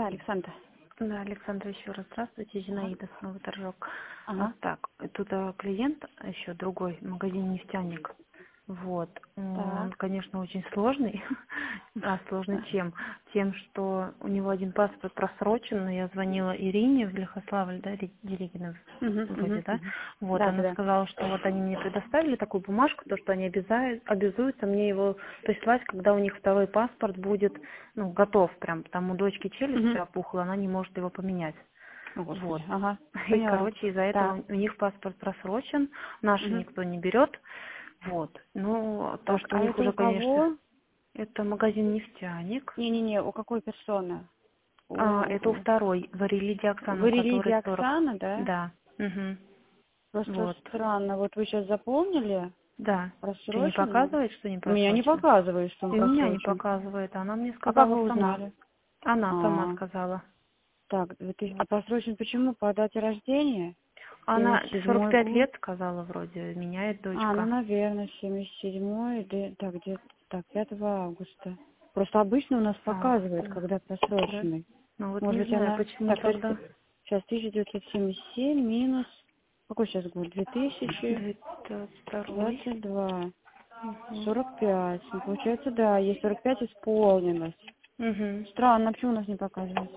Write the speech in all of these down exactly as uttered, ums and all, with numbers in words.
Александр. Да, Александр, еще раз здравствуйте, Зинаида, снова торжок. Ага. Вот так, тут а, клиент, еще другой, магазин «Нефтяник». Вот, он, Так. конечно, очень сложный, а сложный чем? Тем, что у него один паспорт просрочен, но я звонила Ирине в Лихославль, да, Ри- Делигина Угу, вроде, угу, да, угу. вот, Да, она да. сказала, что вот они мне предоставили такую бумажку, то, что они обязают, обязуются мне его прислать, когда у них второй паспорт будет, ну, готов прям, там у дочки челюсть Угу. опухла, она не может его поменять. О, Господи. Вот. Ага. И, Поняла. короче, из-за Да. этого у них паспорт просрочен, наши Угу. никто не берет. Вот. Ну, Так, так у а них это у уже, конечно, кого? это магазин «Нефтяник». Не-не-не, у какой персоны? А, это у У... второй, Варилиди Оксана, у Вы религия которой сорок. Оксана, да? Да. Угу. Просто Вот. странно. Вот вы сейчас заполнили? Да. Что, не Просрочено? показывает, что не У меня не просрочено? показывает, что он И у меня не просрочен. показывает. Она мне А как сказала вы сама. узнали? Она сама А, сказала. так, две тысячи а Вот. просрочен почему? По дате рождения? Она семьдесят сорок седьмой пять год. лет сказала вроде, меняет А, ну, дочка. наверное, семьдесят седьмой, да, так, где-то, так, пятого августа. Просто обычно у нас показывает, Августа, когда да? просроченный. Ну вот Может не быть, знаю, она... почему Так, тогда. сейчас тысяча девятьсот семьдесят семь минус... Какой сейчас год? две тысячи двадцать второй. двадцать два. Угу. сорок пять. Ну, получается, да, ей сорок пять исполнилось. Угу. Странно, почему у нас не показывает?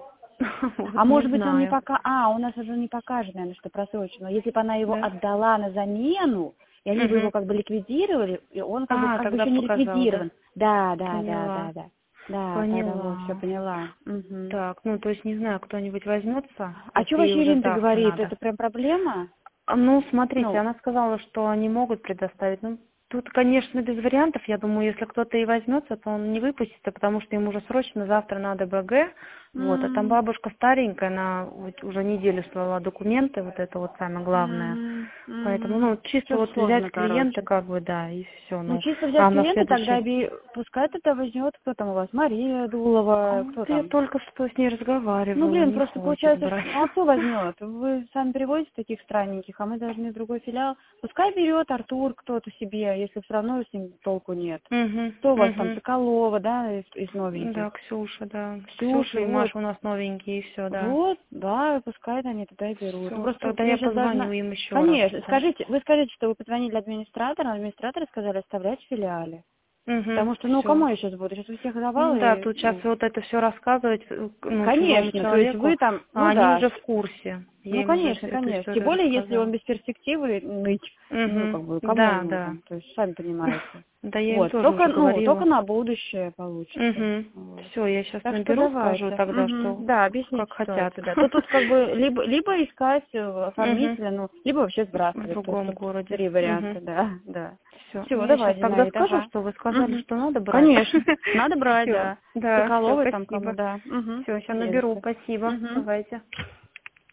А Вот не может быть, он не знаю. пока... А, у нас уже не покажет, наверное, что просрочено. Если бы она его Да? отдала на замену, и они бы его Угу. как бы ликвидировали, и он как бы, А, как бы тогда еще не показал, да? ликвидирован. Да, да, да, Поняла. да, да. Да, тогда вот, все Поняла. поняла. Мгм. Так, ну то есть не знаю, кто-нибудь возьмется, А что если ей вообще уже Ирина-то завтра говорит? надо. Это прям проблема? А, Ну, смотрите, Ну, она сказала, что они могут предоставить. Ну, тут, конечно, без вариантов. Я думаю, если кто-то и возьмется, то он не выпустится, потому что ему уже срочно завтра надо БГ. Вот, а там м, бабушка старенькая, она вот уже неделю слала документы, вот это вот самое главное. м, Поэтому, мгм. ну, чисто Всё вот взять сложно, клиента, короче. как бы, да, и все. Ну, Ну, чисто взять а на клиента, тогда следующий... би- пускай тогда возьмет, кто там у вас, Мария А, Дулова, вот кто я там? только что с ней Ну, разговаривала, блин, не просто хочет получается, брать. ну а кто возьмет? Вы сами переводите таких странненьких, а мы должны в другой филиал. Пускай берет Артур кто-то себе, если все равно с ним толку нет. Угу, Кто у вас там, угу. Соколова, да, из, из новеньких? Да, Ксюша, да. Ксюша Ксюша, и вот. Маша у нас новенькие, и все, да. Вот, да, пускай они тогда и берут. Ну, Все, просто тогда я я сейчас позвоню должна... им еще раз, Конечно, да? скажите, вы скажите, что вы позвонили администратору, а администраторы сказали оставлять в филиале. Угу, Потому что, ну, все. кому я сейчас буду? Сейчас у всех Ну да, завалы, тут сейчас ну, вот это все рассказывать, э, ну, чужому конечно, то есть вы человеку, там, а ну они да, уже в курсе. Я ну, им уже конечно, всё- эту конечно. Тем историю более, если он рассказала. без перспективы ныть, ну, Угу, как бы, кому да, он да. нужен? То есть, сами понимаете. Да, я им Вот, тоже только, уже ну, только говорила. на будущее получится. Угу. Вот. Все, я сейчас Так что наберу, скажу давайте. тогда, Мгм. что Да, объясните как хотят. ситуацию, да. То тут как бы либо, либо искать э, Угу. оформителя, ну, либо вообще В сбрасывать. То есть другом тут городе. три варианта, Угу. да, да. Все. Все, Я сейчас давайте, тогда Наид, скажу, ага. что вы сказали, Мгм. что надо брать. Конечно, надо брать, Все. да. Да, все, Соколовой там кому, спасибо. да. Угу. Все, сейчас Не за наберу. что. Спасибо. Угу. Давайте.